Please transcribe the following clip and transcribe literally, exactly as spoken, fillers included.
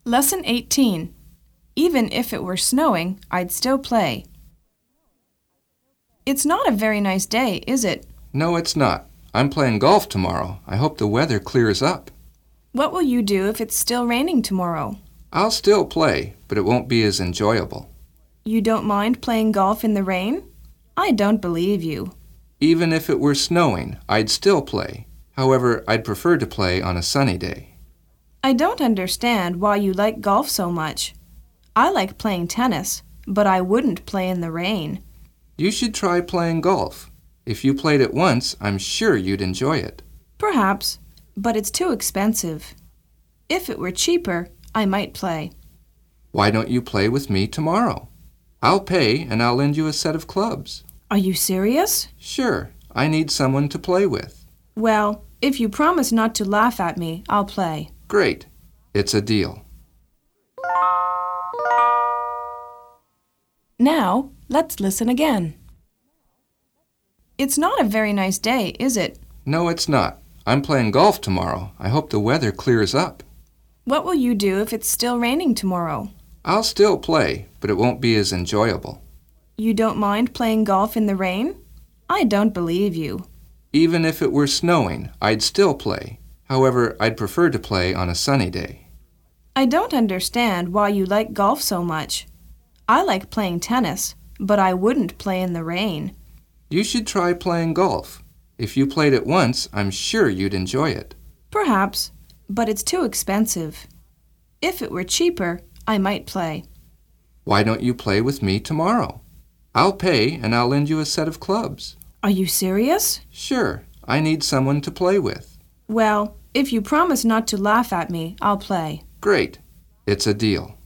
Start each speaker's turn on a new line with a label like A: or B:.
A: Lesson eighteen. Even if it were snowing, I'd still play. It's not a very nice day, is it?
B: No, it's not. I'm playing golf tomorrow. I hope the weather clears up.
A: What will you do if it's still raining tomorrow?
B: I'll still play, but it won't be as enjoyable.
A: You don't mind playing golf in the rain? I don't believe you.
B: Even if it were snowing, I'd still play. However, I'd prefer to play on a sunny day.
A: I don't understand why you like golf so much. I like playing tennis, but I wouldn't play in the rain.
B: You should try playing golf. If you played it once, I'm sure you'd enjoy it.
A: Perhaps, but it's too expensive. If it were cheaper, I might play.
B: Why don't you play with me tomorrow? I'll pay and I'll lend you a set of clubs.
A: Are you serious?
B: Sure, I need someone to play with.
A: Well, if you promise not to laugh at me, I'll play.
B: Great. It's a deal.
A: Now, let's listen again. It's not a very nice day, is it?
B: No, it's not. I'm playing golf tomorrow. I hope the weather clears up.
A: What will you do if it's still raining tomorrow?
B: I'll still play, but it won't be as enjoyable.
A: You don't mind playing golf in the rain? I don't believe you.
B: Even if it were snowing, I'd still play. However, I'd prefer to play on a sunny day.
A: I don't understand why you like golf so much. I like playing tennis, but I wouldn't play in the rain.
B: You should try playing golf. If you played it once, I'm sure you'd enjoy it.
A: Perhaps, but it's too expensive. If it were cheaper, I might play.
B: Why don't you play with me tomorrow? I'll pay and I'll lend you a set of clubs.
A: Are you serious?
B: Sure, I need someone to play with.
A: Well, if you promise not to laugh at me, I'll play.
B: Great. It's a deal.